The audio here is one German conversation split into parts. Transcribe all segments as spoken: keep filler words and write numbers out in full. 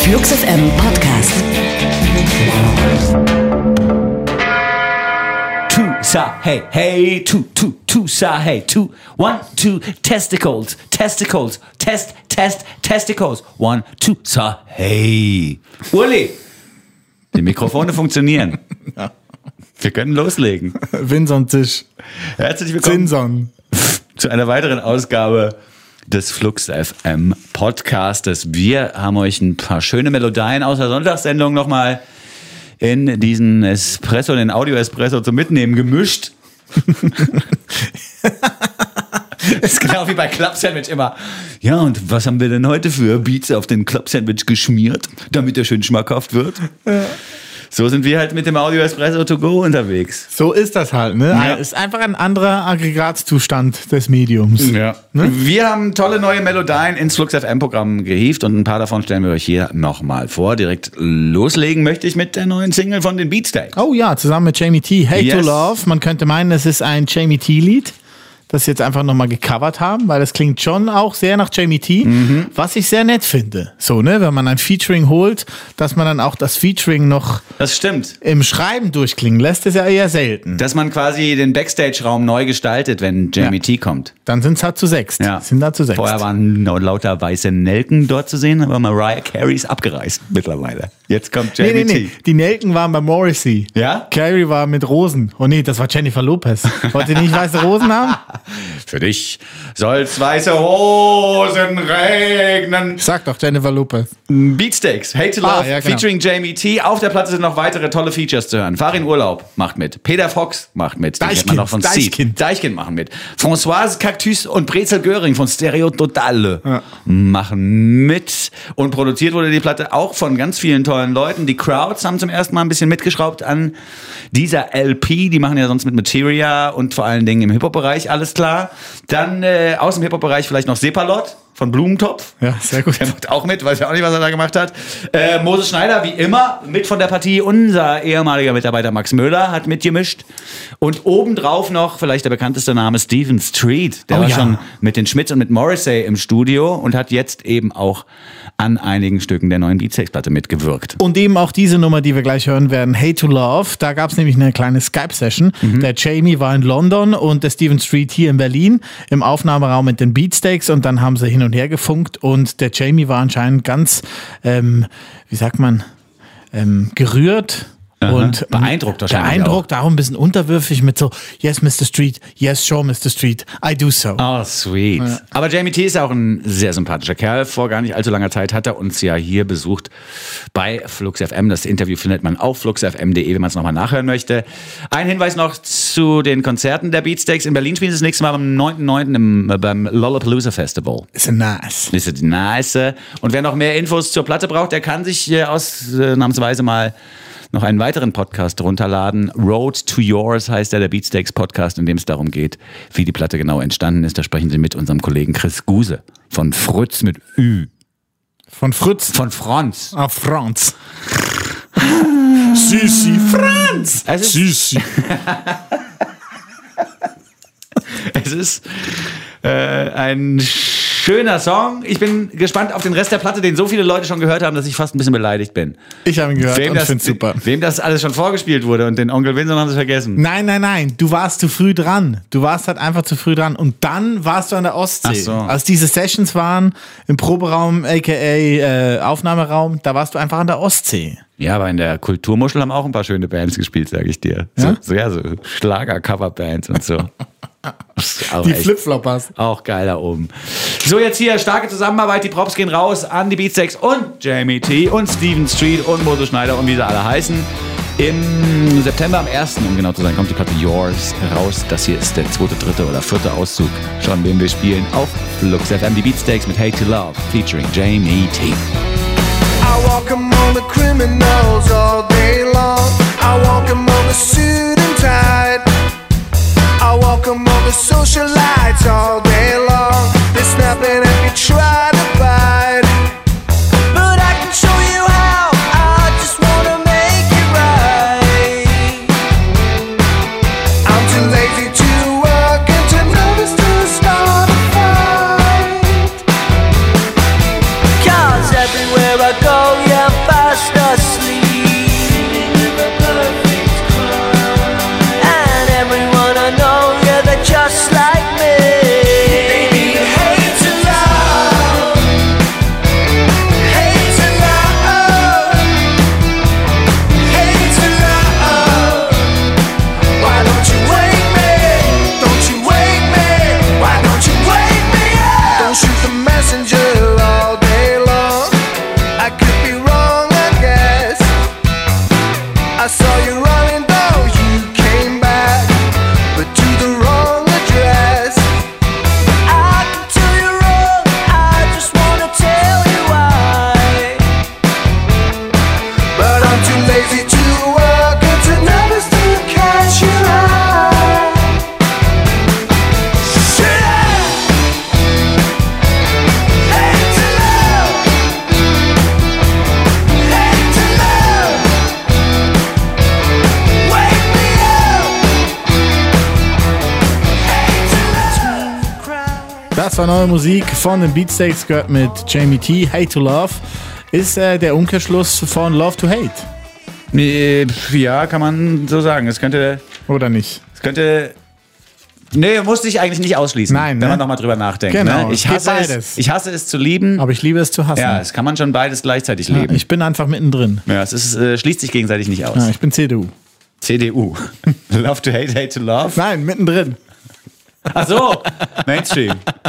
Flux F M Podcast. Two, sa, hey, hey, two, two, two, sa, hey, two, one, two, testicles, testicles, test, test, testicles, one, two, sa, hey. Uli, die Mikrofone funktionieren. Ja. Wir können loslegen. Winson Tisch. Herzlich willkommen Zinson. zu einer weiteren Ausgabe des Flux F M Podcastes. Wir haben euch ein paar schöne Melodien aus der Sonntagssendung nochmal in diesen Espresso, den Audio-Espresso zum Mitnehmen gemischt. Das ist genau wie bei Club Sandwich immer. Ja, und was haben wir denn heute für Beats auf den Club Sandwich geschmiert, damit er schön schmackhaft wird? Ja. So sind wir halt mit dem Audio Espresso to go unterwegs. So ist das halt, ne? Ja. Ist einfach ein anderer Aggregatzustand des Mediums. Ja. Ne? Wir haben tolle neue Melodien ins Flux F M-Programm gehievt und ein paar davon stellen wir euch hier nochmal vor. Direkt loslegen möchte ich mit der neuen Single von den Beatsteaks. Oh ja, zusammen mit Jamie T. Hate Yes. to Love. Man könnte meinen, es ist ein Jamie T-Lied, das sie jetzt einfach nochmal gecovert haben, weil das klingt schon auch sehr nach Jamie T, mhm. was ich sehr nett finde. So, ne, wenn man ein Featuring holt, dass man dann auch das Featuring noch Das stimmt. im Schreiben durchklingen lässt, ist ja eher selten. Dass man quasi den Backstage-Raum neu gestaltet, wenn Jamie Ja. T kommt. Dann sind es halt zu sechst. Ja. Sind da zu sechst. Vorher waren no- lauter weiße Nelken dort zu sehen, aber Mariah Carey ist abgereist mittlerweile. Jetzt kommt Jamie Nee, nee, nee. T. Die Nelken waren bei Morrissey. Ja? Carrie war mit Rosen. Oh nee, das war Jennifer Lopez. Wollt ihr nicht weiße Rosen haben? Für dich soll's weiße Rosen regnen. Sag doch Jennifer Lopez. Beatsteaks, Hate to Love, Ah, ja, genau. featuring Jamie T. Auf der Platte sind noch weitere tolle Features zu hören. Farin Urlaub macht mit. Peter Fox macht mit. Den kennt man Deichkind, noch von Deichkind. Seed. Deichkind machen mit. Françoise Cactus und Brezel Göring von Stereo Totale Ja. machen mit. Und produziert wurde die Platte auch von ganz vielen tollen Leuten. Die Crowds haben zum ersten Mal ein bisschen mitgeschraubt an dieser L P. Die machen ja sonst mit Materia und vor allen Dingen im Hip-Hop-Bereich, alles klar. Dann äh, aus dem Hip-Hop-Bereich vielleicht noch Sepalot von Blumentopf. Ja, sehr gut. Der macht auch mit, weiß ja auch nicht, was er da gemacht hat. Äh, Moses Schneider, wie immer, mit von der Partie. Unser ehemaliger Mitarbeiter Max Möller hat mitgemischt. Und obendrauf noch, vielleicht der bekannteste Name, Stephen Street. Der Oh war ja. schon mit den Schmitz und mit Morrissey im Studio und hat jetzt eben auch an einigen Stücken der neuen Beatsteaks-Platte mitgewirkt. Und eben auch diese Nummer, die wir gleich hören werden, Hate to Love. Da gab es nämlich eine kleine Skype-Session. Mhm. Der Jamie war in London und der Stephen Street hier in Berlin im Aufnahmeraum mit den Beatsteaks und dann haben sie hin und her gefunkt und der Jamie war anscheinend ganz, ähm, wie sagt man, ähm, gerührt. Und Beeindruckt wahrscheinlich Beeindruckt, darum ein bisschen unterwürfig mit so, yes, Mister Street, yes, sure, Mister Street, I do so. Oh, sweet. Ja. Aber Jamie T. ist auch ein sehr sympathischer Kerl. Vor gar nicht allzu langer Zeit hat er uns ja hier besucht bei Flux F M. Das Interview findet man auf flux f m punkt d e, wenn man es nochmal nachhören möchte. Ein Hinweis noch zu den Konzerten der Beatsteaks. In Berlin spielen sie das nächste Mal am neunten neunten beim Lollapalooza Festival. Ist nice. Ist nice. Und wer noch mehr Infos zur Platte braucht, der kann sich hier ausnahmsweise mal noch einen weiteren Podcast runterladen. Road to Yours heißt der, der Beatsteaks Podcast, in dem es darum geht, wie die Platte genau entstanden ist. Da sprechen sie mit unserem Kollegen Chris Guse von Fritz mit Ü. Von Fritz. Von Franz. Ah, Franz. Süßi, Franz. Es ist, Süßi. es ist äh, ein schöner Song. Ich bin gespannt auf den Rest der Platte, den so viele Leute schon gehört haben, dass ich fast ein bisschen beleidigt bin. Ich habe ihn gehört Wem und das, finde es super. Wem das alles schon vorgespielt wurde und den Onkel Vincent haben sie vergessen. Nein, nein, nein, du warst zu früh dran. Du warst halt einfach zu früh dran. Und dann warst du an der Ostsee. Ach so. Als diese Sessions waren, im Proberaum, aka äh, Aufnahmeraum, da warst du einfach an der Ostsee. Ja, aber in der Kulturmuschel haben auch ein paar schöne Bands gespielt, sage ich dir. So, Ja? so, ja, so Schlager-Cover-Bands und so. Auch Die echt- Flipfloppers. Auch geil da oben. So, jetzt hier starke Zusammenarbeit. Die Props gehen raus an die Beatsteaks und Jamie T. und Stephen Street und Moses Schneider und wie sie alle heißen. Im September, am ersten um genau zu sein, kommt die Platte Yours raus. Das hier ist der zweite, dritte oder vierte Auszug, schon den wir spielen auf Flux F M. Die Beatsteaks mit Hate to Love featuring Jamie T. I walk among the criminals all day long. I walk among the suit and tie. I walk among the socialites all day long. They're snapping at me, try to bite. But I can show you how. I just wanna make it right. I'm too lazy to work and too nervous to start a fight. 'Cause everywhere I go, yeah, asleep in the perfect crowd. And everyone I know, yeah, they're just like me. Baby, hate to love, hate to love, hate to love. Why don't you wake me? Don't you wake me? Why don't you wake me up? Don't shoot the messenger all day long. I could be wrong, I guess. I saw you running, though you came back, but to the wrong address. I can tell you wrong, I just wanna tell you why. But I'm too lazy to work and to notice to catch your eye. Should I hate to love, hate to love, wake me up, hate to love. Das war neue Musik von den Beatsteaks, gehört mit Jamie T. Hate to Love ist äh, der Umkehrschluss von Love to Hate, Nee, ja, kann man so sagen. Es könnte, oder nicht? es könnte, nee, muss ich eigentlich nicht ausschließen. Nein, wenn ne? man nochmal drüber nachdenkt. Genau, ne? Ich es geht hasse es, beides. ich hasse es zu lieben. Aber ich liebe es zu hassen. Ja, es kann man schon beides gleichzeitig Ja, leben. ich bin einfach mittendrin. Ja, es ist, äh, schließt sich gegenseitig nicht aus. Ja, ich bin C D U. C D U. Love to hate, hate to love. Nein, mittendrin. Ach so, Mainstream.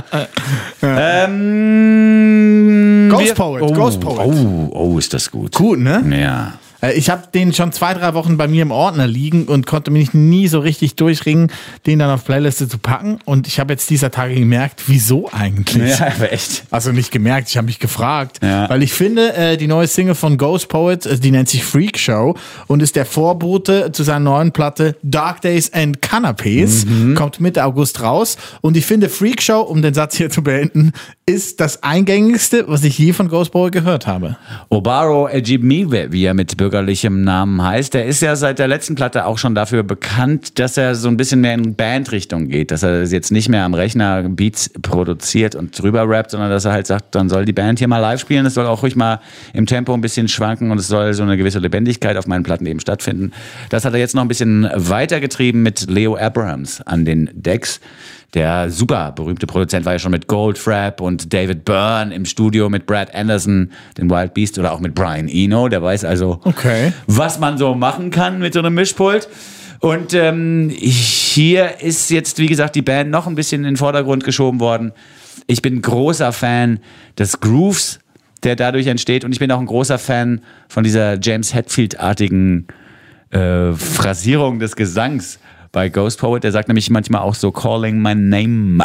ähm, Ghost wir- Poet, oh, Ghost Poet. Oh, oh, ist das gut. Gut, ne? Ja. Äh, Ich habe den schon zwei, drei Wochen bei mir im Ordner liegen und konnte mich nie so richtig durchringen, den dann auf Playliste zu packen. Und ich habe jetzt dieser Tage gemerkt, wieso eigentlich? Ja, aber echt. Also nicht gemerkt, ich habe mich gefragt. Ja. Weil ich finde, äh, die neue Single von Ghost Poet, äh, die nennt sich Freak Show und ist der Vorbote zu seiner neuen Platte Dark Days and Canapés. Mhm. Kommt Mitte August raus. Und ich finde, Freak Show, um den Satz hier zu beenden, ist das eingängigste, was ich je von Ghost Poet gehört habe. Obaro Ejimiwe, wie er mit bürgerlichem Namen heißt, der ist ja seit der letzten Platte auch schon dafür bekannt, dass er so ein bisschen mehr in Bandrichtung geht, dass er jetzt nicht mehr am Rechner Beats produziert und drüber rappt, sondern dass er halt sagt, dann soll die Band hier mal live spielen, es soll auch ruhig mal im Tempo ein bisschen schwanken und es soll so eine gewisse Lebendigkeit auf meinen Platten eben stattfinden. Das hat er jetzt noch ein bisschen weitergetrieben mit Leo Abrahams an den Decks. Der super berühmte Produzent war ja schon mit Goldfrapp und David Byrne im Studio mit Brad Anderson, den Wild Beast, oder auch mit Brian Eno. Der weiß also, Okay. was man so machen kann mit so einem Mischpult. Und ähm, hier ist jetzt, wie gesagt, die Band noch ein bisschen in den Vordergrund geschoben worden. Ich bin großer Fan des Grooves, der dadurch entsteht. Und ich bin auch ein großer Fan von dieser James Hetfield-artigen äh, Phrasierung des Gesangs bei Ghost Poet. Der sagt nämlich manchmal auch so "Calling my name".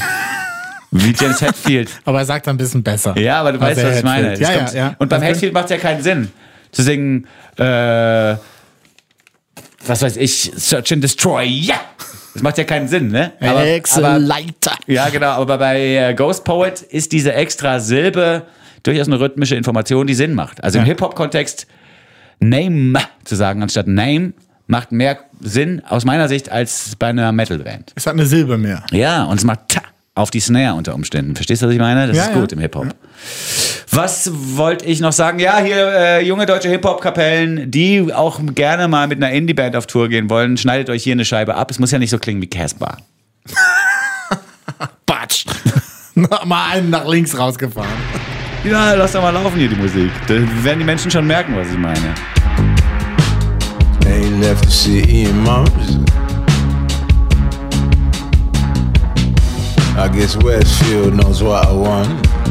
Wie James Hetfield. Aber er sagt ein bisschen besser. Ja, aber du als weißt, der was ich meine. Hetfield. Es Ja, kommt- ja, ja. Und beim Das Hetfield macht es ja keinen Sinn zu singen, äh, was weiß ich, Search and Destroy. Ja! Das macht ja keinen Sinn, ne? Aber, aber, Excellenter. ja, genau. Aber bei äh, Ghost Poet ist diese extra Silbe durchaus eine rhythmische Information, die Sinn macht. Also im Ja. Hip-Hop-Kontext Name zu sagen anstatt Name macht mehr Sinn aus meiner Sicht als bei einer Metal-Band. Es hat eine Silbe mehr. Ja, und es macht ta auf die Snare unter Umständen. Verstehst du, was ich meine? Das Ja, ist ja. gut im Hip-Hop. Was wollte ich noch sagen? Ja, hier äh, junge deutsche Hip-Hop-Kapellen, die auch gerne mal mit einer Indie-Band auf Tour gehen wollen, schneidet euch hier eine Scheibe ab. Es muss ja nicht so klingen wie Casper. Batsch. Mal einen nach links rausgefahren. Ja, lass doch mal laufen hier die Musik. Da werden die Menschen schon merken, was ich meine. Ain't left the city in months. I guess Westfield knows what I want.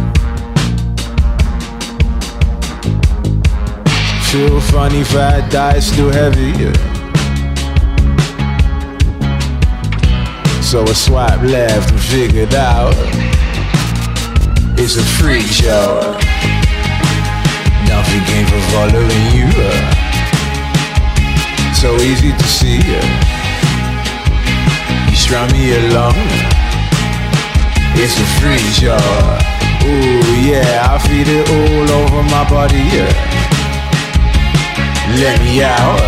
Feel funny, fat diet still heavy. Yeah. So I swipe left and figured out it's a freak show. Nothing came for following you. So easy to see. You strung me along. It's a freak show. Ooh yeah, I feel it all over my body. Yeah. Let me out.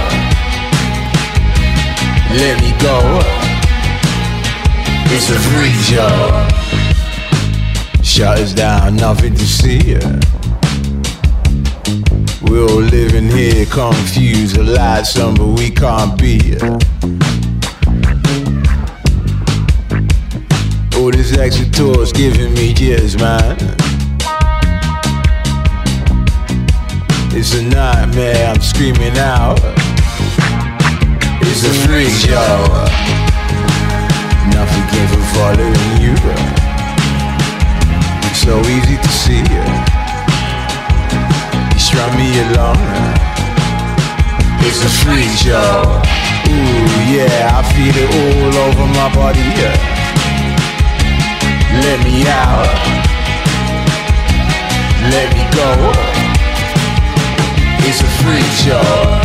Let me go. It's a freak show. Shutters down, nothing to see. We're all living here confused, a light some but we can't be. All this extra tour's giving me years, man. It's a nightmare, I'm screaming out. It's a freak show. Nothing came from following you. It's so easy to see. You strung me along. It's a freak show. Ooh yeah, I feel it all over my body. Let me out. Let me go. It's a freak show.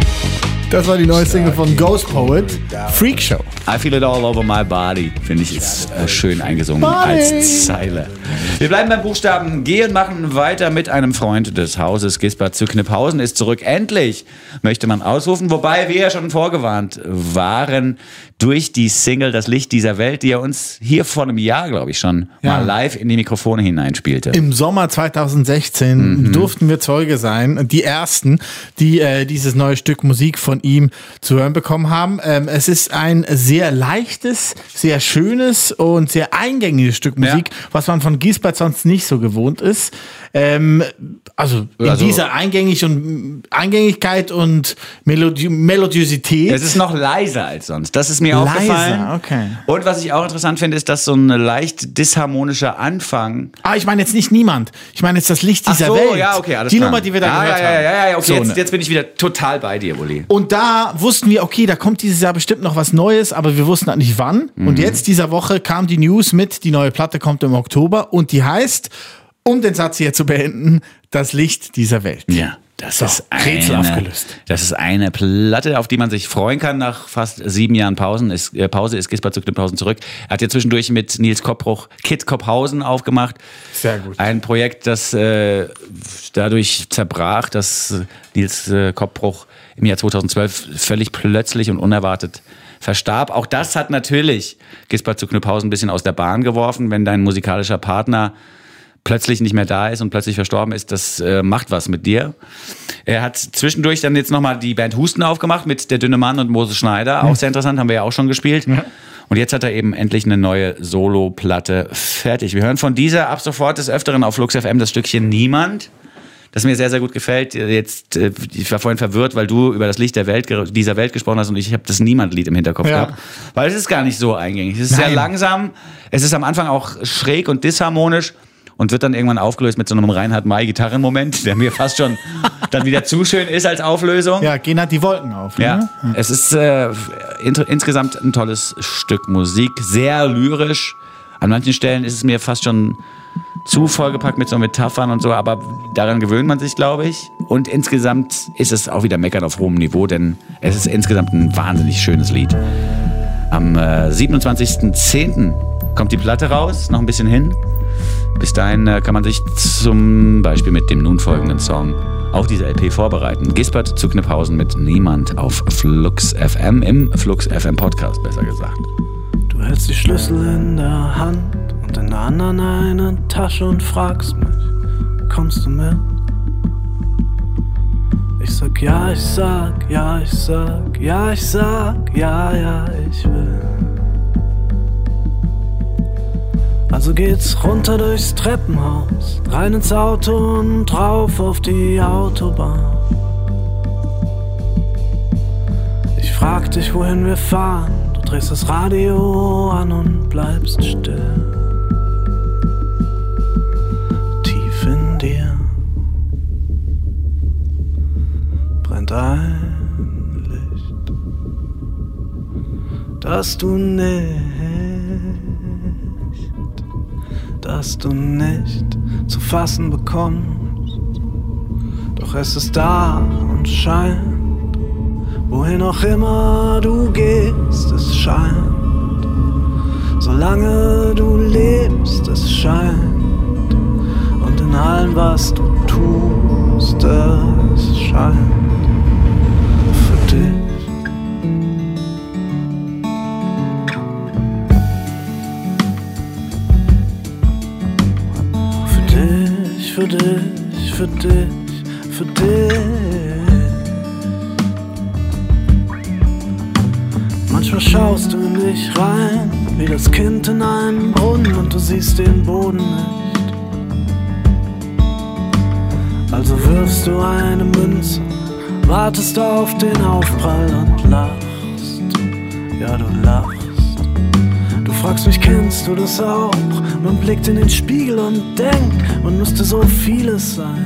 Das war die neue Single von Ghost Poet, Freak Show. I feel it all over my body, finde ich, ist äh, schön eingesungen Body. als Zeile. Wir bleiben beim Buchstaben G und machen weiter mit einem Freund des Hauses. Gisbert zu Kniphausen ist zurück. Endlich, möchte man ausrufen. Wobei wir ja schon vorgewarnt waren durch die Single Das Licht dieser Welt, die er uns hier vor einem Jahr, glaube ich, schon Ja. mal live in die Mikrofone hineinspielte. Im Sommer zweitausendsechzehn Mhm. durften wir Zeuge sein, die ersten, die äh, dieses neue Stück Musik von ihm zu hören bekommen haben. Ähm, es ist ein sehr leichtes, sehr schönes und sehr eingängiges Stück Musik, Ja. was man von Gisbert sonst nicht so gewohnt ist. Ähm, also in Also- dieser Eingängig und, Eingängigkeit und Melodi Melodiosität. Es ist noch leiser als sonst. Das ist mir Leiser, aufgefallen. okay. Und was ich auch interessant finde, ist, dass so ein leicht disharmonischer Anfang. Ah, ich meine jetzt nicht niemand. Ich meine jetzt das Licht Ach dieser so, Welt. ja, okay, alles die klar. Nummer, die wir da ja, gehört ja, haben. ja, ja, ja, okay, So, jetzt, ne? jetzt bin ich wieder total bei dir, Uli. Und da wussten wir, okay, da kommt dieses Jahr bestimmt noch was Neues, aber wir wussten halt nicht wann. Mhm. Und jetzt, dieser Woche, kam die News mit, die neue Platte kommt im Oktober und die heißt, um den Satz hier zu beenden, Das Licht dieser Welt. Ja, das So, ist Rätsel eine, aufgelöst. das ist eine Platte, auf die man sich freuen kann. Nach fast sieben Jahren Pausen ist, äh, Pause ist Gisbert zu Kniphausen zurück. Er hat ja zwischendurch mit Nils Koppbruch Kid Kopphausen aufgemacht. Sehr gut. Ein Projekt, das äh, dadurch zerbrach, dass äh, Nils äh, Koppbruch im Jahr zweitausendzwölf völlig plötzlich und unerwartet verstarb. Auch das hat natürlich Gisbert zu Kniphausen ein bisschen aus der Bahn geworfen, wenn dein musikalischer Partner plötzlich nicht mehr da ist und plötzlich verstorben ist, das äh, macht was mit dir. Er hat zwischendurch dann jetzt nochmal die Band Husten aufgemacht mit Der dünne Mann und Moses Schneider. Auch sehr interessant, haben wir ja auch schon gespielt. Ja. Und jetzt hat er eben endlich eine neue Solo-Platte fertig. Wir hören von dieser ab sofort des Öfteren auf Flux F M das Stückchen Niemand, das mir sehr, sehr gut gefällt. Jetzt, äh, ich war vorhin verwirrt, weil du über das Licht der Welt, dieser Welt gesprochen hast und ich habe das Niemand-Lied im Hinterkopf Ja. gehabt. Weil es ist gar nicht so eingängig. Es ist Nein. sehr langsam, es ist am Anfang auch schräg und disharmonisch. Und wird dann irgendwann aufgelöst mit so einem Reinhard-May-Gitarrenmoment, der mir fast schon dann wieder zu schön ist als Auflösung. Ja, gehen halt die Wolken auf. Ne? Ja, es ist äh, int- insgesamt ein tolles Stück Musik, sehr lyrisch. An manchen Stellen ist es mir fast schon zu vollgepackt mit so Metaphern und so, aber daran gewöhnt man sich, glaube ich. Und insgesamt ist es auch wieder Meckern auf hohem Niveau, denn es ist insgesamt ein wahnsinnig schönes Lied. Am äh, siebenundzwanzigsten zehnten kommt die Platte raus, noch ein bisschen hin. Bis dahin äh, kann man sich zum Beispiel mit dem nun folgenden Song auf diese L P vorbereiten. Gisbert zu Kniphausen mit Niemand auf Flux F M, im Flux F M Podcast, besser gesagt. Du hältst die Schlüssel in der Hand und in der anderen eine Tasche und fragst mich, kommst du mit? Ich sag ja, ich sag, ja, ich sag, ja, ich sag, ja, ja, ich will. Also geht's runter durchs Treppenhaus, rein ins Auto und drauf auf die Autobahn. Ich frag dich, wohin wir fahren, du drehst das Radio an und bleibst still. Tief in dir brennt ein Licht, das du nicht das du nicht zu fassen bekommst. Doch es ist da und scheint, wohin auch immer du gehst, es scheint. Solange du lebst, es scheint. Und in allem, was du tust, es scheint. Für dich. Für dich, für dich, für dich. Manchmal schaust du in dich rein, wie das Kind in einen Brunnen, und du siehst den Boden nicht. Also wirfst du eine Münze, wartest auf den Aufprall und lachst. Ja, du lachst. Du fragst mich, kennst du das auch? Man blickt in den Spiegel und denkt, man müsste so vieles sein.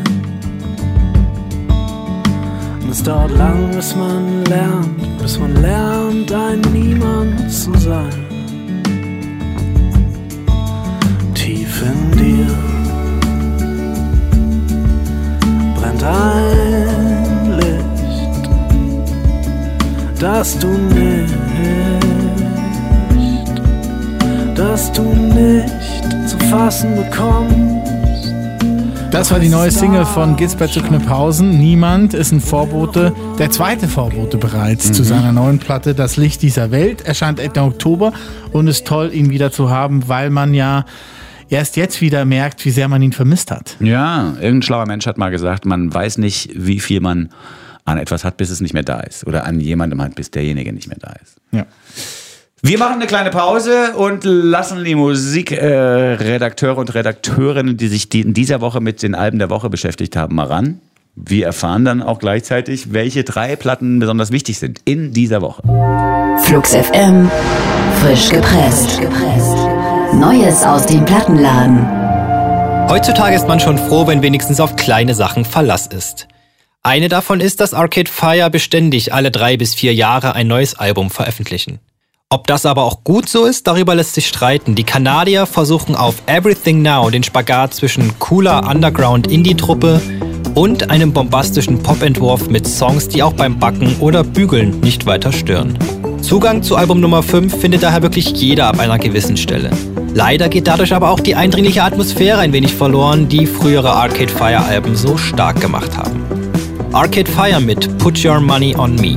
Und es dauert lang, bis man lernt, bis man lernt, ein Niemand zu sein. Tief in dir brennt ein Licht, das du nicht, das du nicht zu fassen bekommst. Das war die neue Single von Gisbert zu Kniphausen. Niemand ist ein Vorbote, der zweite Vorbote bereits mhm. zu seiner neuen Platte Das Licht dieser Welt. Erscheint Ende Oktober und ist toll, ihn wieder zu haben, weil man ja erst jetzt wieder merkt, wie sehr man ihn vermisst hat. Ja, irgendein schlauer Mensch hat mal gesagt, man weiß nicht, wie viel man an etwas hat, bis es nicht mehr da ist. Oder an jemandem hat, bis derjenige nicht mehr da ist. Ja. Wir machen eine kleine Pause und lassen die Musikredakteure äh, und Redakteurinnen, die sich die in dieser Woche mit den Alben der Woche beschäftigt haben, mal ran. Wir erfahren dann auch gleichzeitig, welche drei Platten besonders wichtig sind in dieser Woche. Flux F M, frisch gepresst. Neues aus dem Plattenladen. Heutzutage ist man schon froh, wenn wenigstens auf kleine Sachen Verlass ist. Eine davon ist, dass Arcade Fire beständig alle drei bis vier Jahre ein neues Album veröffentlichen. Ob das aber auch gut so ist, darüber lässt sich streiten. Die Kanadier versuchen auf Everything Now den Spagat zwischen cooler Underground-Indie-Truppe und einem bombastischen Pop-Entwurf mit Songs, die auch beim Backen oder Bügeln nicht weiter stören. Zugang zu Album Nummer fünf findet daher wirklich jeder ab einer gewissen Stelle. Leider geht dadurch aber auch die eindringliche Atmosphäre ein wenig verloren, die frühere Arcade Fire-Alben so stark gemacht haben. Arcade Fire mit Put Your Money on Me.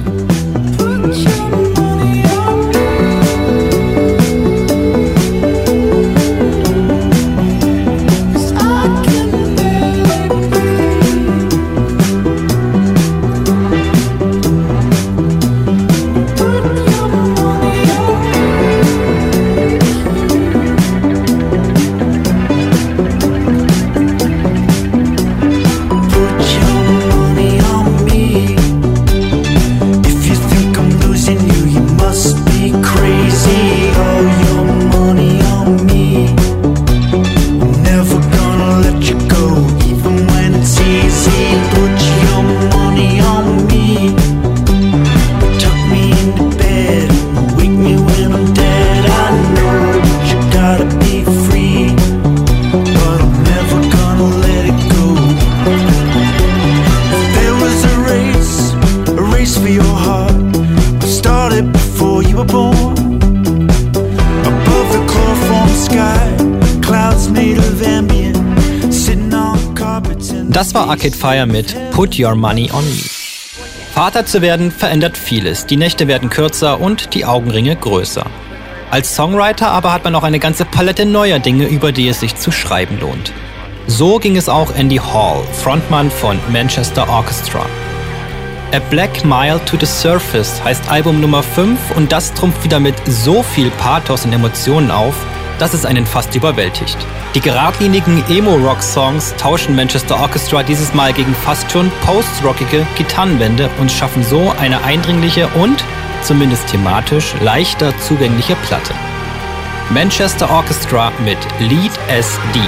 Das war Arcade Fire mit Put Your Money on Me. Vater zu werden verändert vieles. Die Nächte werden kürzer und die Augenringe größer. Als Songwriter aber hat man auch eine ganze Palette neuer Dinge, über die es sich zu schreiben lohnt. So ging es auch Andy Hall, Frontmann von Manchester Orchestra. A Black Mile to the Surface heißt Album Nummer fünf und das trumpft wieder mit so viel Pathos und Emotionen auf, dass es einen fast überwältigt. Die geradlinigen Emo-Rock-Songs tauschen Manchester Orchestra dieses Mal gegen fast schon post-rockige Gitarrenwände und schaffen so eine eindringliche und, zumindest thematisch, leichter zugängliche Platte. Manchester Orchestra mit Lead S D.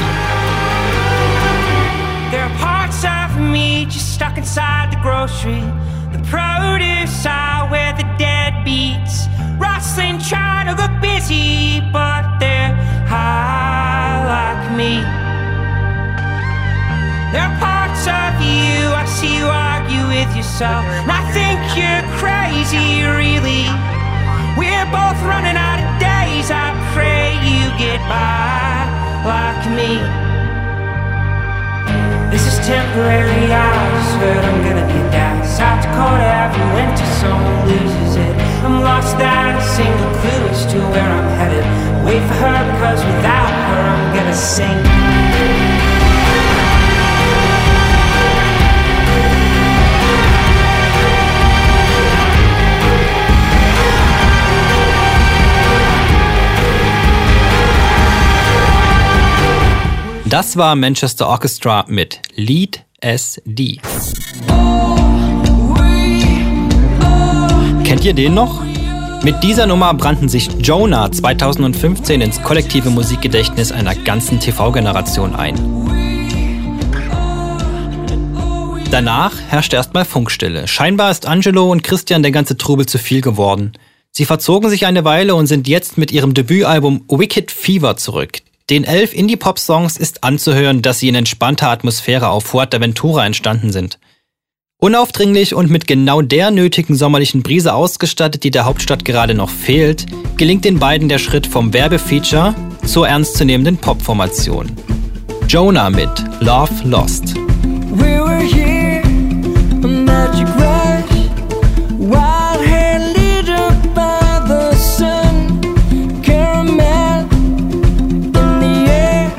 There are parts of me just stuck inside the grocery. The produce aisle where the dead beats rustling, trying to look busy, but they're high like me. There are parts of you I see you argue with yourself, and I think you're crazy, really. We're both running out of days. I pray you get by like me. This is temporary, I swear I'm gonna be that. South Dakota every winter, someone loses it. I'm lost without a single clue as to where I'm headed. Wait for her because without her I'm gonna sink. Das war Manchester Orchestra mit Lead S D. Kennt ihr den noch? Mit dieser Nummer brannten sich Jonah zweitausendfünfzehn ins kollektive Musikgedächtnis einer ganzen T V-Generation ein. Danach herrschte erstmal Funkstille. Scheinbar ist Angelo und Christian der ganze Trubel zu viel geworden. Sie verzogen sich eine Weile und sind jetzt mit ihrem Debütalbum Wicked Fever zurück. Den elf Indie-Pop-Songs ist anzuhören, dass sie in entspannter Atmosphäre auf Fuerteventura entstanden sind. Unaufdringlich und mit genau der nötigen sommerlichen Brise ausgestattet, die der Hauptstadt gerade noch fehlt, gelingt den beiden der Schritt vom Werbefeature zur ernstzunehmenden Popformation. Jonah mit Love Lost. We were here, a magic rush, wild hair lit up by the sun, caramel in the air.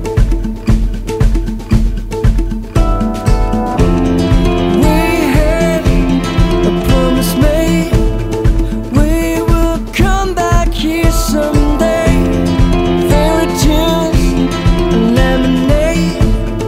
We had a promise made, we will come back here someday. Fairy tunes and lemonade.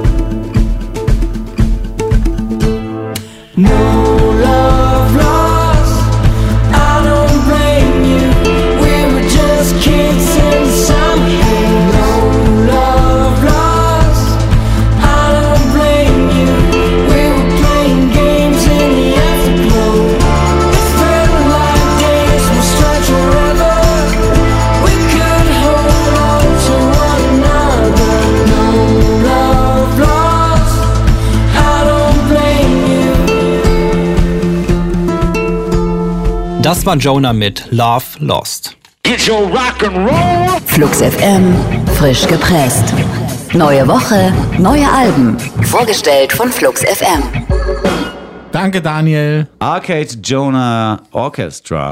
No love lost, I don't blame you. We were just kids in some pain. No love lost, I don't blame you. We were playing games in the afterglow. It felt like days were stretched forever. We could hold on to one another. No love lost, I don't blame you. Das war Jonah mit Love Lost. Flux F M, frisch gepresst. Neue Woche, neue Alben. Vorgestellt von Flux F M. Danke, Daniel. Arcade Jonah Orchestra.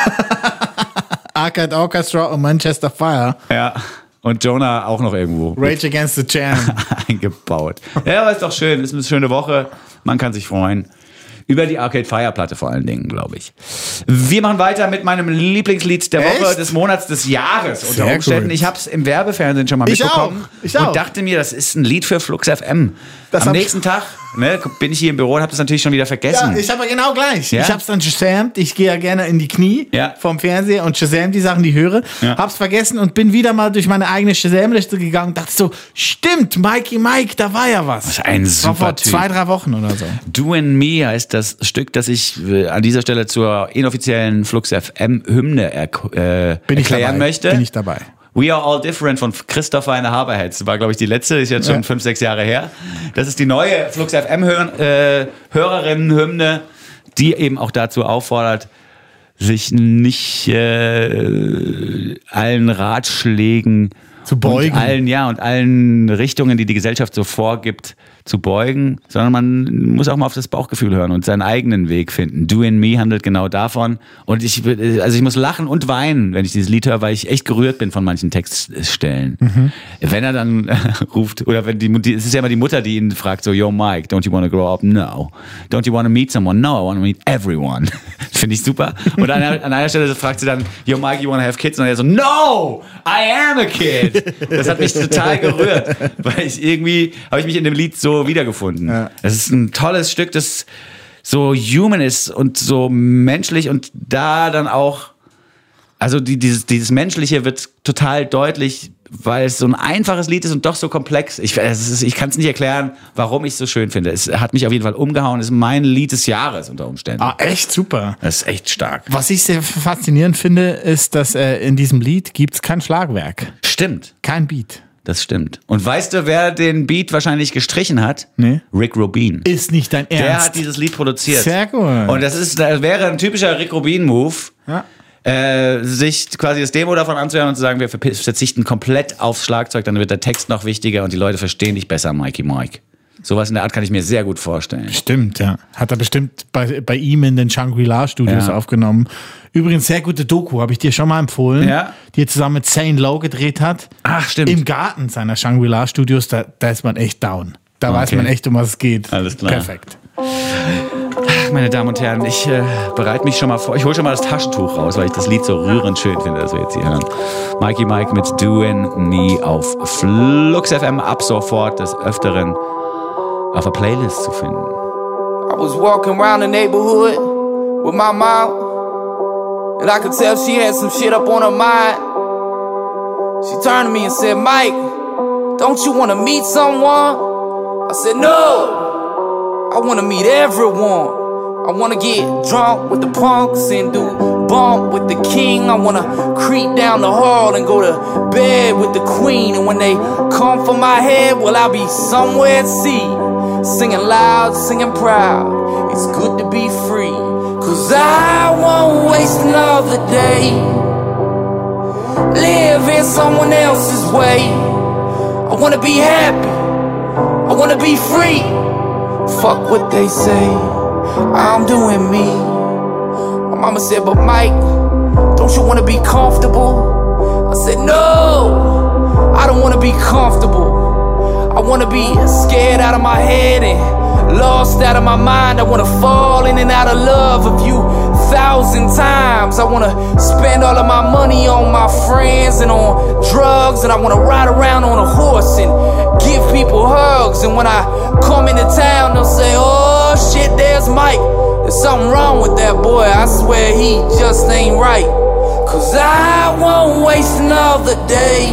Arcade Orchestra und Manchester Fire. Ja. Und Jonah auch noch irgendwo. Rage Against the Jam. eingebaut. Ja, aber ist doch schön. Ist eine schöne Woche. Man kann sich freuen. Über die Arcade Fire Platte vor allen Dingen, glaube ich. Wir machen weiter mit meinem Lieblingslied der Woche, Echt? des Monats, des Jahres unter Sehr Umständen. gut. Ich habe es im Werbefernsehen schon mal Ich mitbekommen. auch. Ich auch. Und dachte mir, das ist ein Lied für Flux F M. Das Am hab ich- nächsten Tag ne, bin ich hier im Büro und habe das natürlich schon wieder vergessen. Ja, ich habe genau gleich. Ja? Ich habe es dann shazamt. Ich gehe ja gerne in die Knie Ja. vom Fernseher und shazam die Sachen, die ich höre. Ja. Hab's vergessen und bin wieder mal durch meine eigene Shazam-Liste gegangen und dachte so, stimmt, Mikey Mike, da war ja was. Das ist ein Das war super vor Typ. zwei, drei Wochen oder so. Do and Me heißt das Stück, das ich äh, an dieser Stelle zur inoffiziellen Flux F M Hymne er, äh, Bin ich erklären dabei. möchte. Bin ich dabei. We Are All Different von Christopher in the Haberheads. War, glaube ich, die letzte, ist jetzt schon Ja. fünf, sechs Jahre her. Das ist die neue Flux F M äh, Hörerinnen-Hymne, die eben auch dazu auffordert, sich nicht äh, allen Ratschlägen Zu beugen. und allen, ja, und allen Richtungen, die die Gesellschaft so vorgibt, zu beugen, sondern man muss auch mal auf das Bauchgefühl hören und seinen eigenen Weg finden. Do and Me handelt genau davon. Und ich, also ich muss lachen und weinen, wenn ich dieses Lied höre, weil ich echt gerührt bin von manchen Textstellen. Mhm. Wenn er dann äh, ruft, oder wenn die, die, es ist ja immer die Mutter, die ihn fragt, so, yo Mike, don't you want to grow up? No. Don't you want to meet someone? No, I want to meet everyone. Finde ich super. Und an einer, an einer Stelle fragt sie dann, yo Mike, you want to have kids? Und er so, no, I am a kid. Das hat mich total gerührt, weil ich irgendwie, habe ich mich in dem Lied so wiedergefunden. Ja. Das ist ein tolles Stück, das so human ist und so menschlich und da dann auch, also die, dieses, dieses Menschliche wird total deutlich, weil es so ein einfaches Lied ist und doch so komplex. Ich, es ist, ich kann es nicht erklären, warum ich es so schön finde. Es hat mich auf jeden Fall umgehauen. Es ist mein Lied des Jahres unter Umständen. Ah, echt super. Das ist echt stark. Was ich sehr faszinierend finde, ist, dass äh, in diesem Lied gibt's kein Schlagwerk. Stimmt. Kein Beat. Das stimmt. Und weißt du, wer den Beat wahrscheinlich gestrichen hat? Nee. Rick Rubin. Ist nicht dein Ernst. Der hat dieses Lied produziert. Sehr gut. Und das ist, das wäre ein typischer Rick Rubin-Move, Ja. äh, sich quasi das Demo davon anzuhören und zu sagen, wir verzichten komplett aufs Schlagzeug, dann wird der Text noch wichtiger und die Leute verstehen dich besser, Mikey Mike. Sowas in der Art kann ich mir sehr gut vorstellen. Stimmt, ja. Hat er bestimmt bei, bei ihm in den Shangri-La-Studios Ja. aufgenommen. Übrigens, sehr gute Doku, habe ich dir schon mal empfohlen, Ja. die er zusammen mit Zane Lowe gedreht hat. Ach, stimmt. Im Garten seiner Shangri-La-Studios, da, da ist man echt down. Da weiß Okay. man echt, um was es geht. Alles klar. Perfekt. Meine Damen und Herren, ich äh, bereite mich schon mal vor. Ich hole schon mal das Taschentuch raus, weil ich das Lied so rührend schön finde, das wir jetzt hier hören. Mikey Mike mit Doin' Me auf Flux F M ab sofort des Öfteren auf der Playlist zu finden. I was walking around the neighborhood with my mom, and I could tell she had some shit up on her mind. She turned to me and said, Mike, don't you want to meet someone? I said, no, I want to meet everyone. I wanna get drunk with the punks and do bump with the king. I wanna creep down the hall and go to bed with the queen. And when they come for my head, well, I'll be somewhere at sea, singing loud, singing proud. It's good to be free, cause I won't waste another day living someone else's way. I wanna be happy, I wanna be free. Fuck what they say, I'm doing me. My mama said, but Mike, don't you wanna be comfortable? I said, no, I don't wanna be comfortable. I wanna be scared out of my head and lost out of my mind. I wanna fall in and out of love a few thousand times. I wanna spend all of my money on my friends and on drugs. And I wanna ride around on a horse and give people hugs. And when I come into town, they'll say, oh shit, there's Mike. There's something wrong with that boy, I swear he just ain't right. Cause I won't waste another day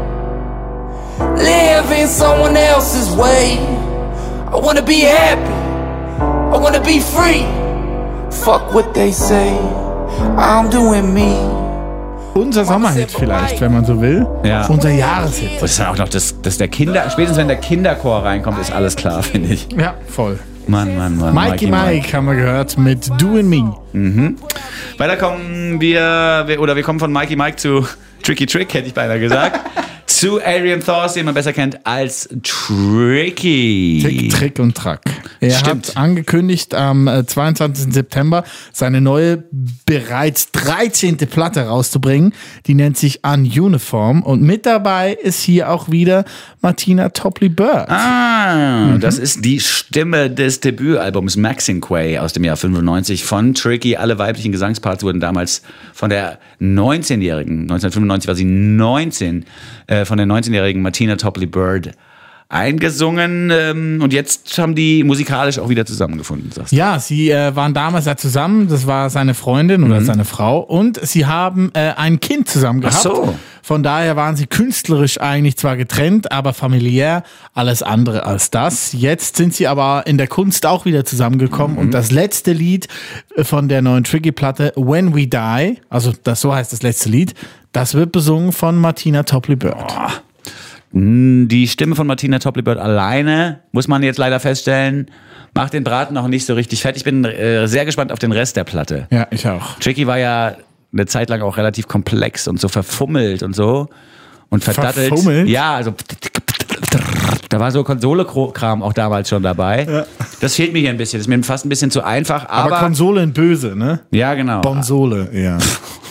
living someone else's way. I wanna be happy, I wanna be free. Fuck what they say, I'm doing me. Unser Sommerhit vielleicht, wenn man so will. Ja. Unser Jahreshit. Das ist dann auch noch, das, das der Kinder, spätestens wenn der Kinderchor reinkommt, ist alles klar, finde ich. Ja, voll. Mann, Mann, Mann. Mikey Mike, Mike haben wir gehört mit Doin' Me. Mhm. Weiter kommen wir, oder wir kommen von Mikey Mike zu Tricky Trick, hätte ich beinahe gesagt. Zu Adrian Thors, den man besser kennt als Tricky. Tick, Trick und Track. Er Stimmt. hat angekündigt am zweiundzwanzigsten September seine neue, bereits dreizehnte Platte rauszubringen. Die nennt sich Ununiform. Und mit dabei ist hier auch wieder Martina Topley Bird. Ah, mhm. Das ist die Stimme des Debütalbums Maxinquay aus dem Jahr fünfundneunzig von Tricky. Alle weiblichen Gesangsparts wurden damals von der neunzehnjährigen, neunzehnhundertfünfundneunzig war sie neunzehn, äh, von der neunzehnjährigen Martina Topley Bird eingesungen, ähm, und jetzt haben die musikalisch auch wieder zusammengefunden, sagst du? Ja, sie äh, waren damals ja zusammen, das war seine Freundin oder mhm. seine Frau, und sie haben äh, ein Kind zusammen gehabt. Ach so. Von daher waren sie künstlerisch eigentlich zwar getrennt, aber familiär alles andere als das. Jetzt sind sie aber in der Kunst auch wieder zusammengekommen, mhm. und das letzte Lied von der neuen Tricky-Platte, When We Die, also das, so heißt das letzte Lied, das wird besungen von Martina Topley Bird. Oh. Die Stimme von Martina Topley Bird alleine, muss man jetzt leider feststellen, macht den Braten noch nicht so richtig fett. Ich bin äh, sehr gespannt auf den Rest der Platte. Ja, ich auch. Tricky war ja eine Zeit lang auch relativ komplex und so verfummelt und so. Und verdattelt. Verfummelt? Ja, also da war so Konsole-Kram auch damals schon dabei. Ja. Das fehlt mir hier ein bisschen. Das ist mir fast ein bisschen zu einfach. Aber, aber Konsole in Böse, ne? Ja, genau. Bonsole, ja.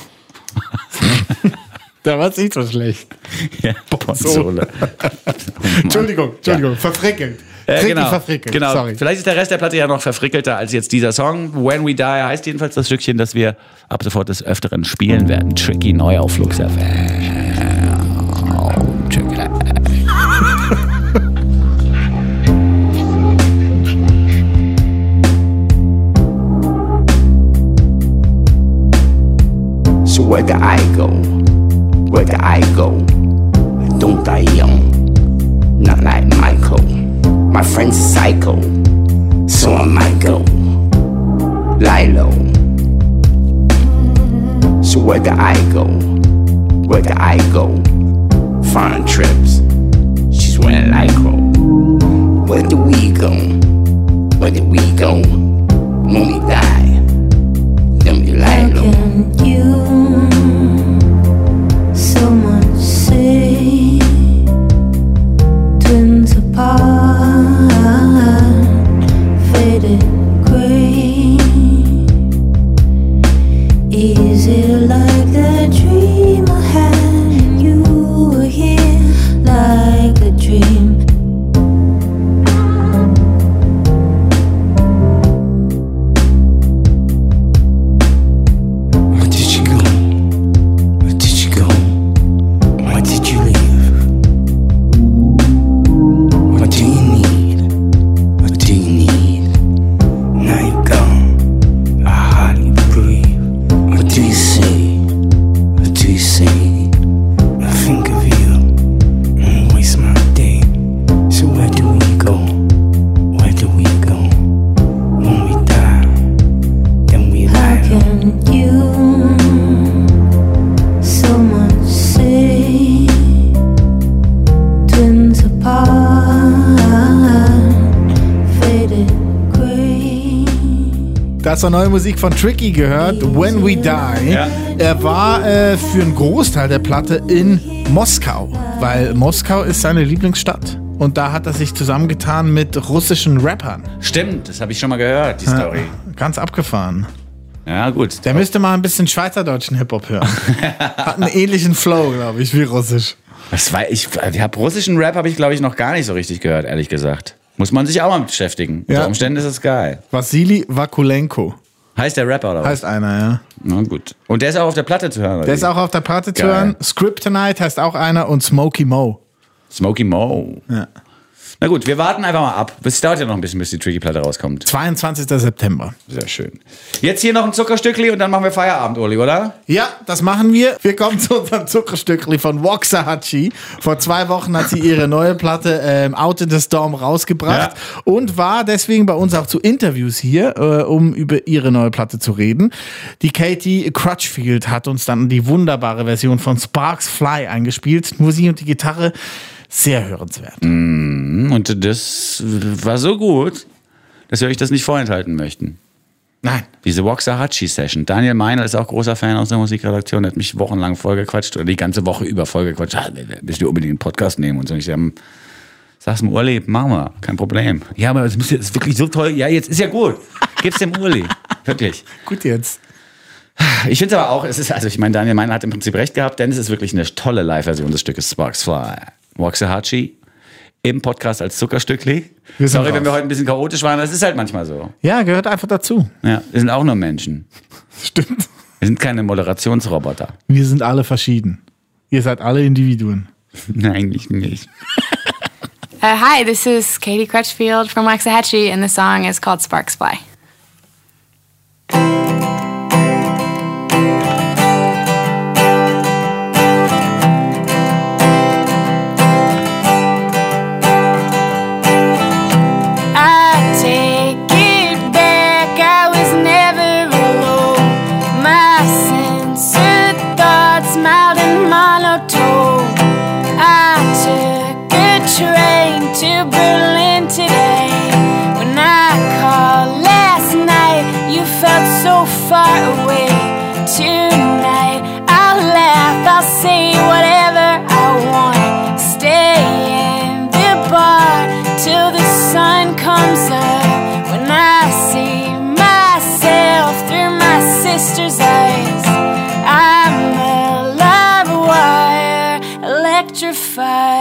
Da war es nicht so schlecht. Ja, Bonsole. Entschuldigung, Entschuldigung, ja. Verfrickelt. Äh, genau, verfrickelt. genau. Sorry. Vielleicht ist der Rest der Platte ja noch verfrickelter als jetzt dieser Song. When We Die heißt jedenfalls das Stückchen, das wir ab sofort des Öfteren spielen werden. Tricky, neu auf Flux F M. Check it out. So where do I go? Where do I go? Don't I young? Not like Michael. My friend's a psycho, so I might go. Lie low. So where do I go? Where do I go? Foreign trips. She's wearing Lycra. Where do we go? Where do we go? When we die, then we lie low. Can you so much say twins apart, faded gray? Is it like the dream I had? You were here like a dream. Da hast du neue Musik von Tricky gehört, When We Die. Ja. Er war äh, für einen Großteil der Platte in Moskau, weil Moskau ist seine Lieblingsstadt. Und da hat er sich zusammengetan mit russischen Rappern. Stimmt, das habe ich schon mal gehört, die Story. Ja, ganz abgefaffen. Ja, gut. Der müsste mal ein bisschen schweizerdeutschen Hip-Hop hören. Hat einen ähnlichen Flow, glaube ich, wie russisch. Das war, ich, ich hab russischen Rap habe ich, glaube ich, noch gar nicht so richtig gehört, ehrlich gesagt. Muss man sich auch mal mit beschäftigen. Ja. Unter Umständen ist es geil. Vassili Vakulenko. Heißt der Rapper oder was? Heißt einer, ja. Na gut. Und der ist auch auf der Platte zu hören, oder Der wie? ist auch auf der Platte zu Geil. hören. Scriptonite heißt auch einer und Smokey Mo. Smokey Mo. Ja. Na gut, wir warten einfach mal ab. Es dauert ja noch ein bisschen, bis die Tricky-Platte rauskommt. zweiundzwanzigster September. Sehr schön. Jetzt hier noch ein Zuckerstückli und dann machen wir Feierabend, Uli, oder? Ja, das machen wir. Wir kommen zu unserem Zuckerstückli von Waxahachie. Vor zwei Wochen hat sie ihre neue Platte ähm, Out in the Storm rausgebracht Ja. und war deswegen bei uns auch zu Interviews hier, äh, um über ihre neue Platte zu reden. Die Katie Crutchfield hat uns dann die wunderbare Version von Sparks Fly eingespielt. Nur sie und die Gitarre, sehr hörenswert. Und das war so gut, dass wir euch das nicht vorenthalten möchten. Nein. Diese Waxahachie-Session. Daniel Meiner ist auch großer Fan aus der Musikredaktion, hat mich wochenlang vollgequatscht oder die ganze Woche über vollgequatscht. Ah, müssen wir unbedingt einen Podcast nehmen und so. Ich sag, sag's dem Uli, machen wir, kein Problem. Ja, aber das ist wirklich so toll. Ja, jetzt ist ja gut. Gib's dem Uli. Wirklich. Gut jetzt. Ich finde aber auch, es ist, also ich meine, Daniel Meiner hat im Prinzip recht gehabt, denn es ist wirklich eine tolle Live-Version des Stückes Sparks Fly. Waxahachie im Podcast als Zuckerstückli. Wir sind Sorry, wenn wir raus. heute ein bisschen chaotisch waren, das ist halt manchmal so. Ja, gehört einfach dazu. Ja, wir sind auch nur Menschen. Stimmt. Wir sind keine Moderationsroboter. Wir sind alle verschieden. Ihr seid alle Individuen. Nein, eigentlich nicht. Uh, hi, this is Katie Crutchfield from Waxahachie, and the song is called Sparks Fly. To Berlin today. When I called last night, you felt so far away. Tonight, I'll laugh, I'll say whatever I want. Stay in the bar till the sun comes up. When I see myself through my sister's eyes, I'm a live wire, electrified.